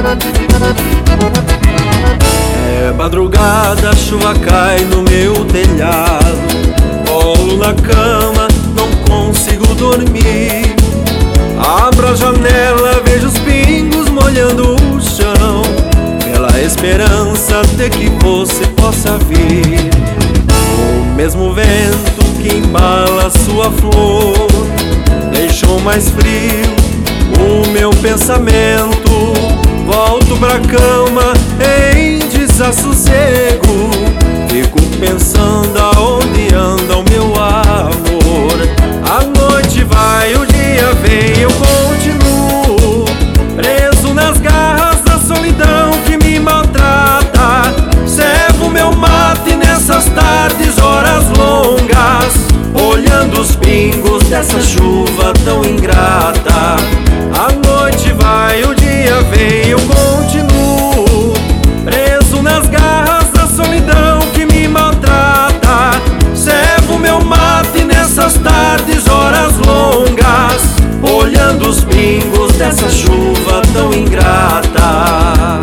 É madrugada, a chuva cai no meu telhado. Rolo na cama, não consigo dormir. Abro a janela, vejo os pingos molhando o chão, pela esperança de que você possa vir. O mesmo vento que embala sua flor deixou mais frio o meu pensamento. Volto pra cama em desassossego, fico pensando aonde anda o meu amor. A noite vai, o dia vem, eu continuo preso nas garras da solidão que me maltrata. Servo meu mate nessas tardes, horas longas, olhando os pingos dessa chuva tão ingrata. A noite vai, o dia vem, eu continuo preso nas garras da solidão que me maltrata. Servo meu mate nessas tardes, horas longas, olhando os pingos dessa chuva tão ingrata.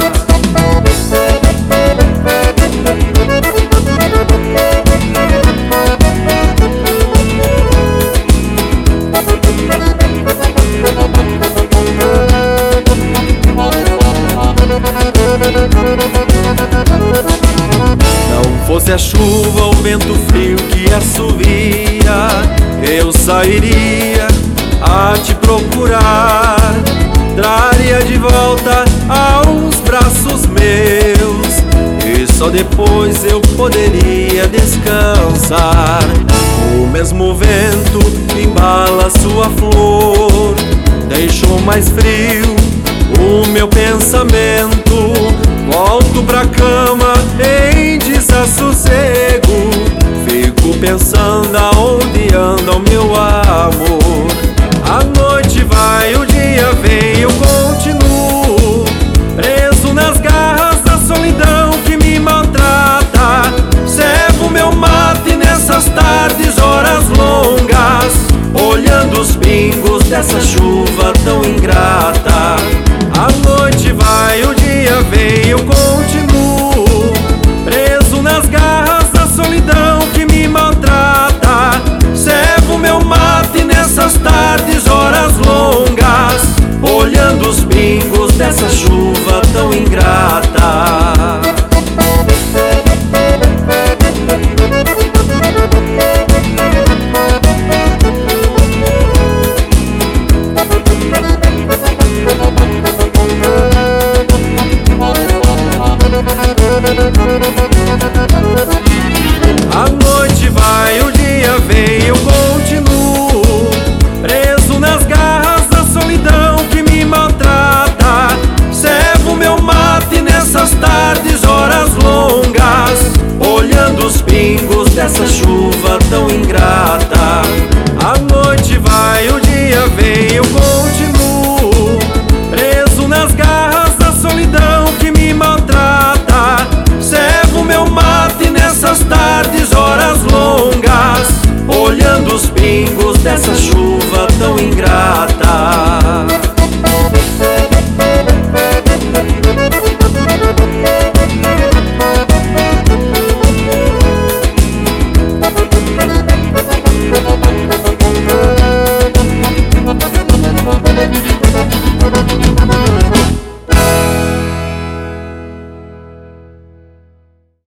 Não fosse a chuva, o vento frio que assovia, eu sairia a te procurar. Traria de volta aos braços meus, e só depois eu poderia descansar. O mesmo vento que embala sua flor deixou mais frio o meu pensamento. Volto pra cama em desassossego, fico pensando aonde anda o meu amor. A noite vai, o dia vem, eu continuo preso nas garras da solidão que me maltrata. Servo meu mate nessas tardes, horas longas, olhando os pingos dessa chuva tão ingrata.